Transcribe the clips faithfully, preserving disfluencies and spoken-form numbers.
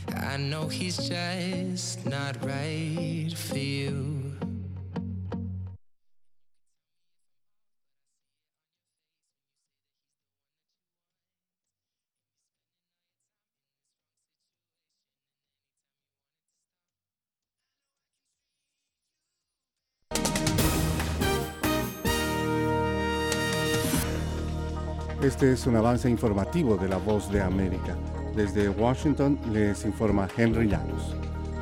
I know he's just not right for you. Este es un avance informativo de La Voz de América. Desde Washington les informa Henry Llanos.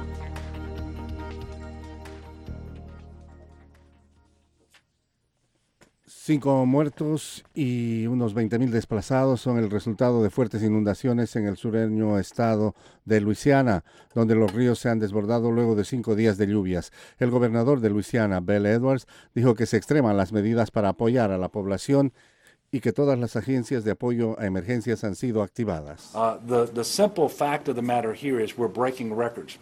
Cinco muertos y unos veinte mil desplazados son el resultado de fuertes inundaciones en el sureño estado de Luisiana, donde los ríos se han desbordado luego de cinco días de lluvias. El gobernador de Luisiana, Bill Edwards, dijo que se extreman las medidas para apoyar a la población y que todas las agencias de apoyo a emergencias han sido activadas. Uh, the, the simple fact of the matter here is we're breaking records.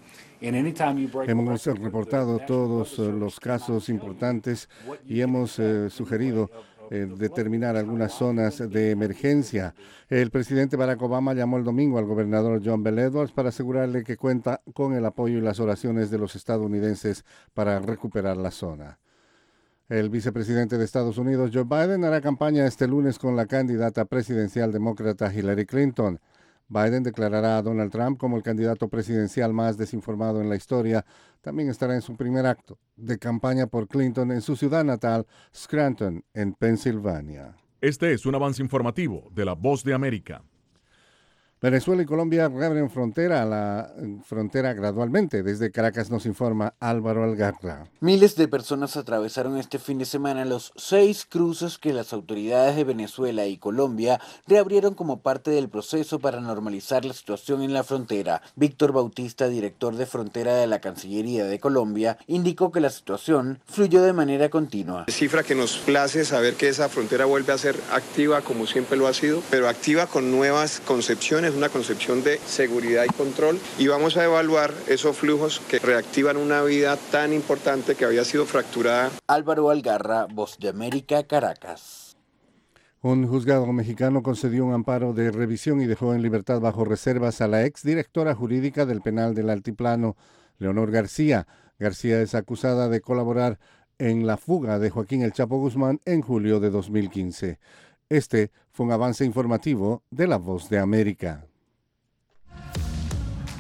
Hemos reportado todos los casos importantes y hemos eh, sugerido eh, determinar algunas zonas de emergencia. El presidente Barack Obama llamó el domingo al gobernador John Bel Edwards para asegurarle que cuenta con el apoyo y las oraciones de los estadounidenses para recuperar la zona. El vicepresidente de Estados Unidos, Joe Biden, hará campaña este lunes con la candidata presidencial demócrata Hillary Clinton. Biden declarará a Donald Trump como el candidato presidencial más desinformado en la historia. También estará en su primer acto de campaña por Clinton en su ciudad natal, Scranton, en Pensilvania. Este es un avance informativo de La Voz de América. Venezuela y Colombia reabren frontera a la frontera gradualmente. Desde Caracas nos informa Álvaro Algarra. Miles de personas atravesaron este fin de semana los seis cruces que las autoridades de Venezuela y Colombia reabrieron como parte del proceso para normalizar la situación en la frontera. Víctor Bautista, director de frontera de la Cancillería de Colombia, indicó que la situación fluyó de manera continua. Cifra que nos place saber que esa frontera vuelve a ser activa como siempre lo ha sido, pero activa con nuevas concepciones, una concepción de seguridad y control, y vamos a evaluar esos flujos que reactivan una vida tan importante que había sido fracturada. Álvaro Algarra, Voz de América, Caracas. Un juzgado mexicano concedió un amparo de revisión y dejó en libertad bajo reservas a la exdirectora jurídica del penal del Altiplano, Leonor García. García es acusada de colaborar en la fuga de Joaquín El Chapo Guzmán en julio de dos mil quince. Este fue un avance informativo de La Voz de América.